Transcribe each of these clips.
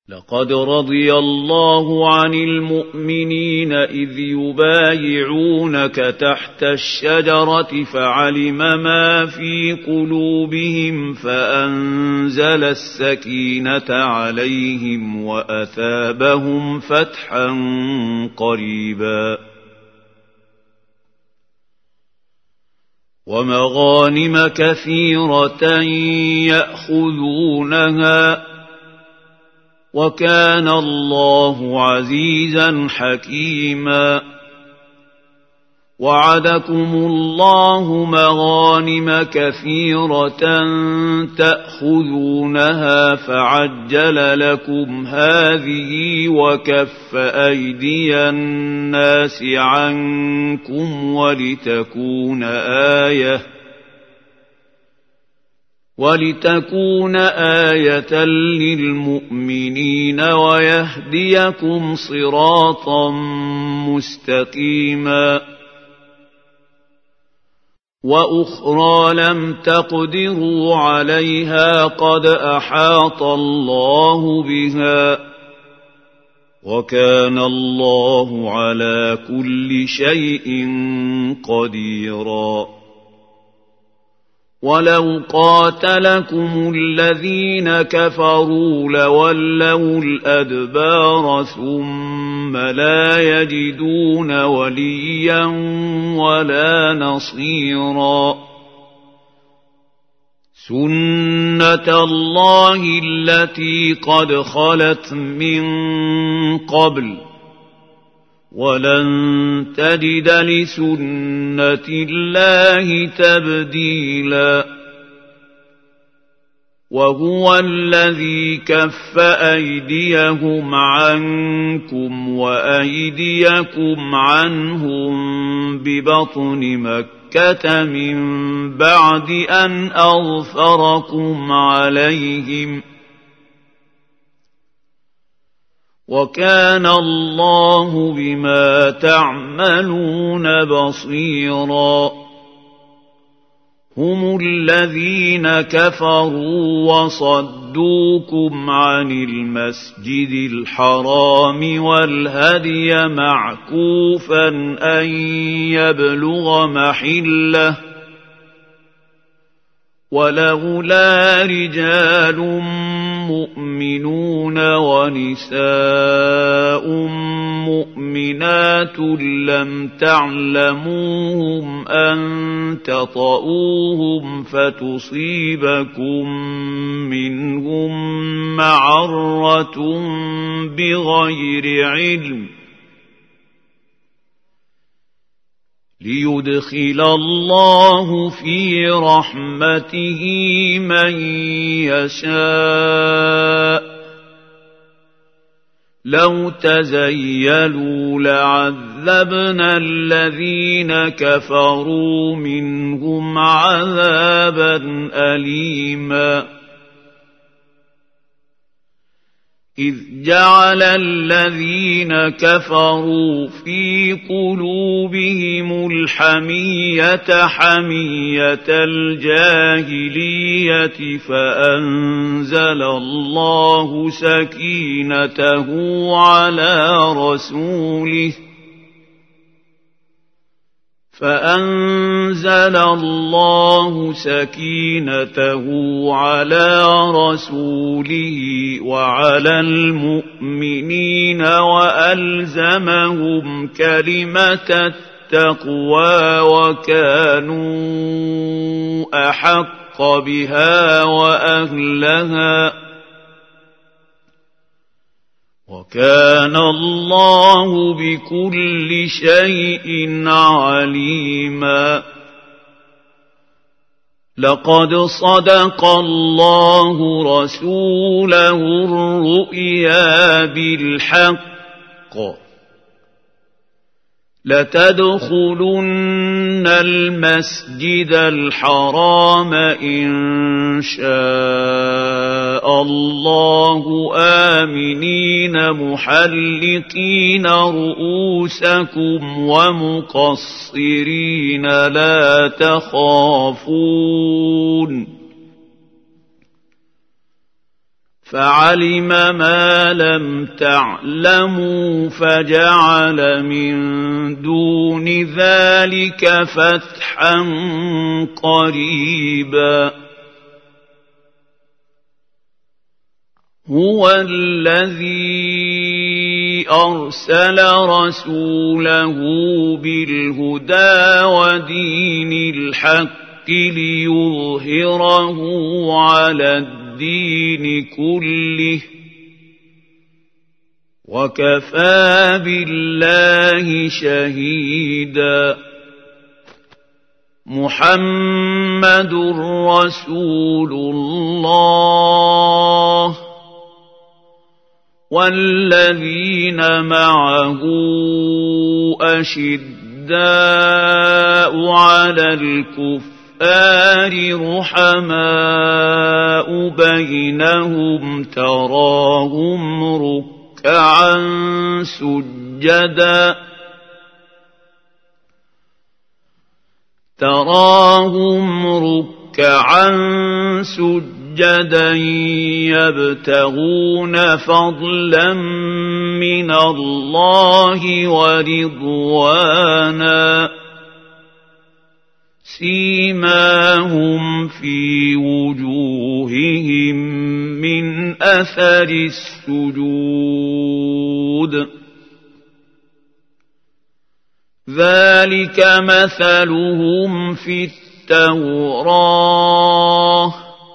لقد رضي الله عن المؤمنين إذ يبايعونك تحت الشجرة فعلم ما في قلوبهم فأنزل السكينة عليهم وأثابهم فتحا قريبا ومغانم كثيرة يأخذونها وكان الله عزيزا حكيما وعدكم الله مغانم كثيرة تأخذونها فعجل لكم هذه وكف أيدي الناس عنكم ولتكون آية للمؤمنين ويهديكم صراطا مستقيما وأخرى لم تقدروا عليها قد أحاط الله بها وكان الله على كل شيء قديرا ولو قاتلكم الذين كفروا لولوا الأدبار ثم لا يجدون وليا ولا نصيرا سنة الله التي قد خلت من قبل ولن تجد لسنة الله تبديلا وهو الذي كف أيديهم عنكم وأيديكم عنهم ببطن مكة من بعد أن أظفركم عليهم وكان الله بما تعملون بصيرا هم الذين كفروا وصدوكم عن المسجد الحرام والهدي معكوفا أن يبلغ محله ولولا رجال مؤمنون ونساء مؤمنات لم تعلموهم أن تطؤوهم فتصيبكم منهم معرة بغير علم ليدخل الله في رحمته من يشاء لو تزيلوا لعذبنا الذين كفروا منهم عذابا أليما إذ جعل الذين كفروا في قلوبهم الحمية حمية الجاهلية فأنزل الله سكينته على رسوله وعلى المؤمنين وألزمهم كلمة التقوى وكانوا أحق بها وأهلها وكان الله بكل شيء عليما لقد صدق الله رسوله الرؤيا بالحق لتدخلن المسجد الحرام إن شاء الله آمنين محلقين رؤوسكم ومقصرين لا تخافون فعلم ما لم تعلموا فجعل من دون ذلك فتحا قريبا هو الذي أرسل رسوله بالهدى ودين الحق ليظهره على الدين كله وكفى بالله شهيدا محمد رسول الله والذين معه أشداء على الكفار رحماء بينهم تراهم ركعا سجدا يبتغون فضلا من الله ورضوانا سيماهم في وجوههم من أثر السجود ذلك مثلهم في التوراة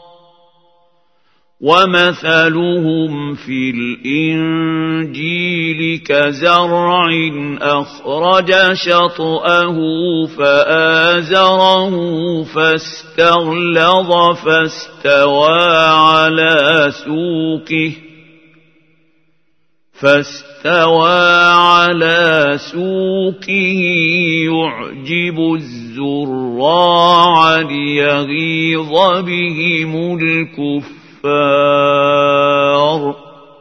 ومثلهم في الإنجيل كزرع أخرج شطأه فآزره فاستغلظ فاستوى على سوقه يعجب الزراع ليغيظ بهم الكفار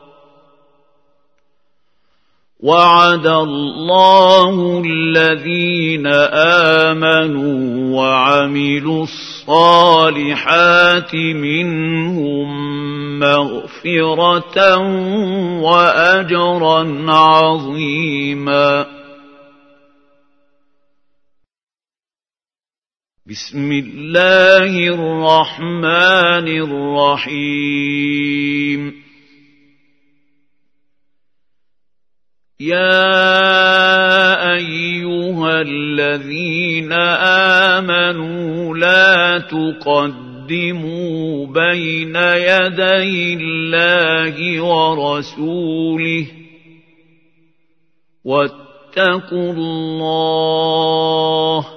وعد الله الذين آمنوا وعملوا الصالحات منهم مغفرة وأجرا عظيما بسم الله الرحمن الرحيم يا أيها الذين آمنوا لا تقدموا بين يدي الله ورسوله واتقوا الله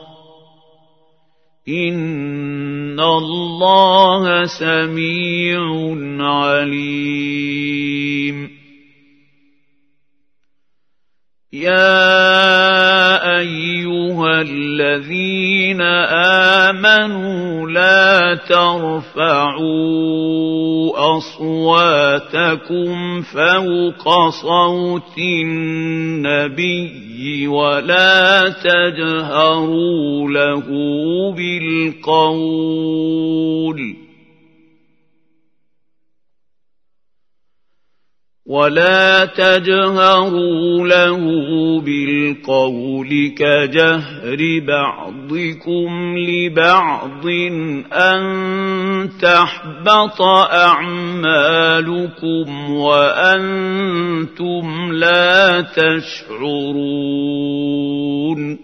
إن الله سميع عليم يا أيها الذين آمنوا لا ترفعوا أصواتكم فوق صوت النبي ولا تجهروا له بالقول كجهر بعضكم لبعض أن تحبط أعمالكم وأنتم لا تشعرون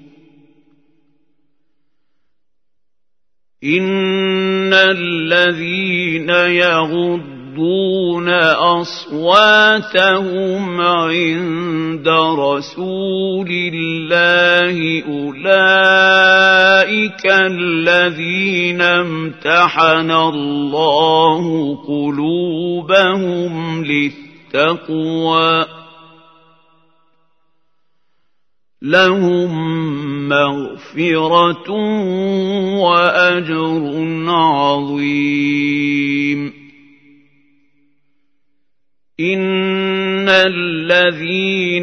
إن الذين يغضون أصواتهم عند رسول الله أولئك الذين امتحن الله قلوبهم للتقوى لهم مغفرة وأجر عظيم إن الذين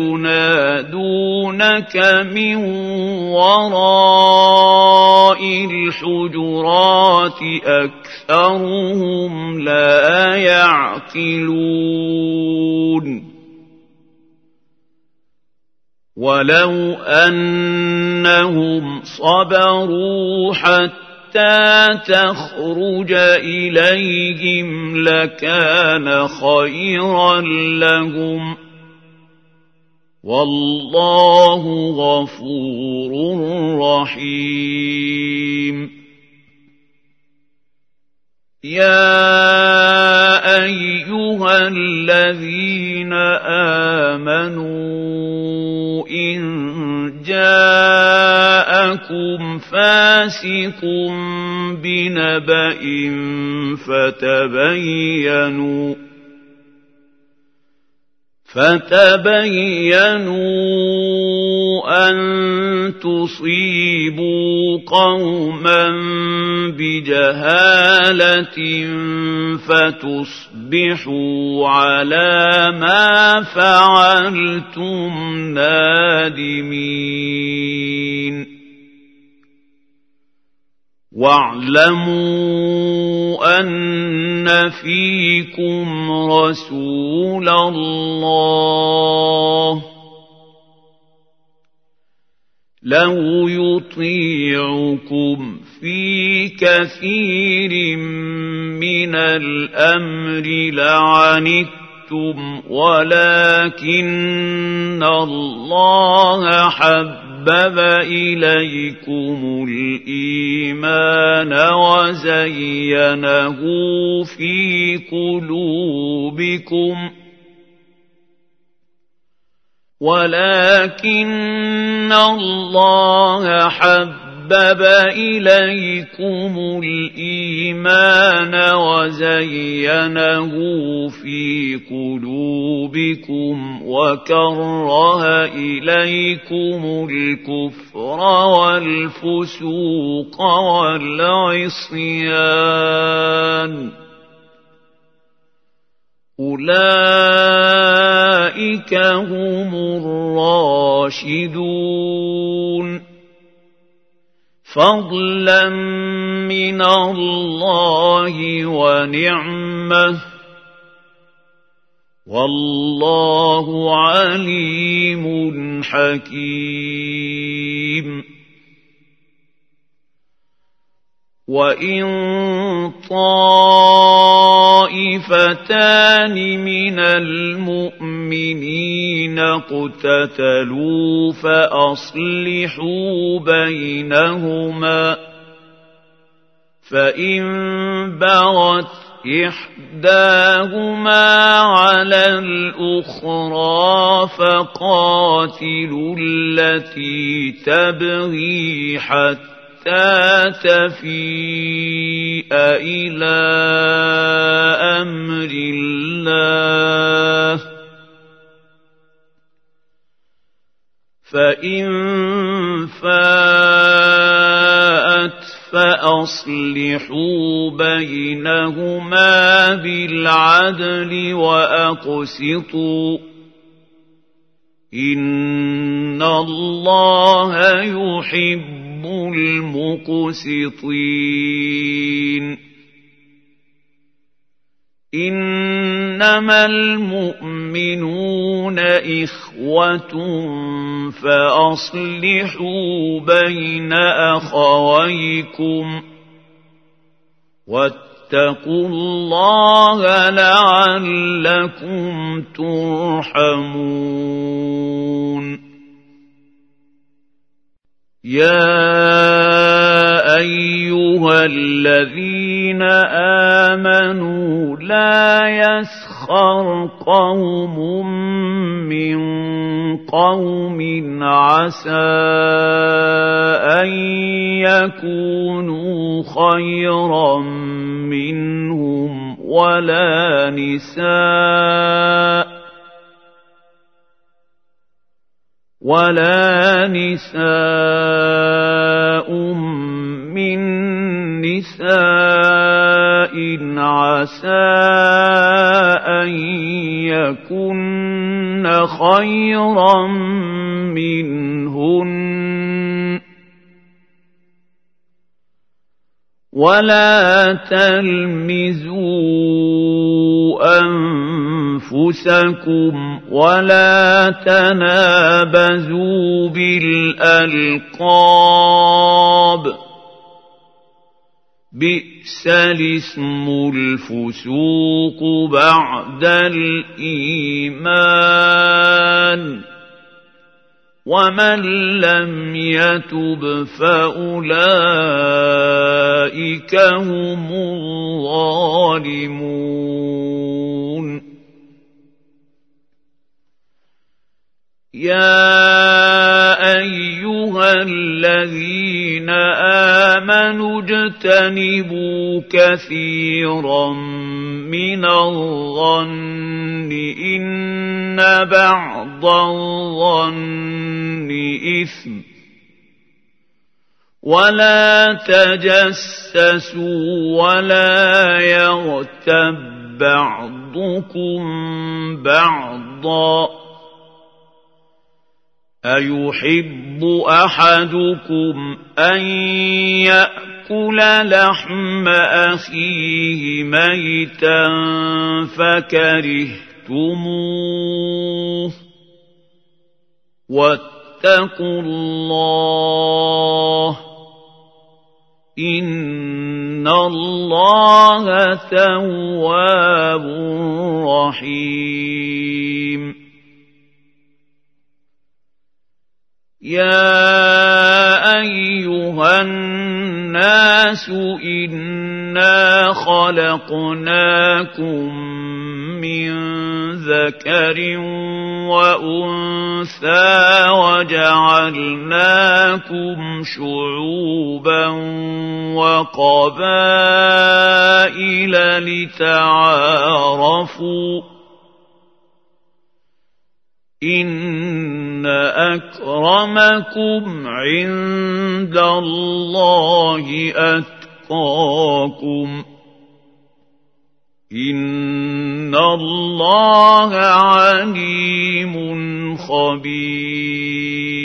ينادونك من وراء الحجرات أكثرهم وأكثرهم لا يعقلون ولو أنهم صبروا حتى تخرج إليهم لكان خيرا لهم والله غفور رحيم يا أيها الذين آمنوا إن جاءكم فاسق بنبأ فتبينوا أن تصيبوا قوما بجهالة فتصبحوا على ما فعلتم نادمين واعلموا أن فيكم رسول الله لو يطيعكم في كثير من الأمر لعنتم ولكن الله حبب إليكم الإيمان وزينه في قلوبكم إليكم الإيمان وزينه في قلوبكم وكره إليكم الكفر والفسوق والعصيان أولئك هم الراشدون فضلا من الله ونعمه والله عليم حكيم وإن طائفتان من المؤمنين اقتتلوا فأصلحوا بينهما فإن بغت إحداهما على الأخرى فقاتلوا التي تبغي حتى تفيء إلى أمر الله فإن فاءت فأصلحوا بينهما بالعدل وأقسطوا إن الله يحب المقسطين إنما المؤمنون إخوة فأصلحوا بين أخويكم واتقوا الله لعلكم ترحمون يا أيها الذين آمنوا لا يسخر قوم من قوم عسى أن يكونوا خيرا منهم ولا نساء من نساء عسى أن يكن خيرا منهن ولا تلمزوا أنفسكم ولا تنابزوا بالألقاب بئس الاسم الفسوق بعد الإيمان ومن لم يتب فأولئك هم الظالمون يا أيها الذين آمنوا اجتنبوا كثيرا من الظن إن بعض الظن إثم ولا تجسسوا ولا يغتب بعضكم بعضا أيحب أحدكم أن يأكل لحم أخيه ميتا فكرهتموه واتقوا الله إن الله تواب رحيم يا أيها الناس إنا خلقناكم من ذكر وأنثى وجعلناكم شعوبا وقبائل لتعارفوا إن أكرمكم عند الله أتقاكم إن الله عليم خبير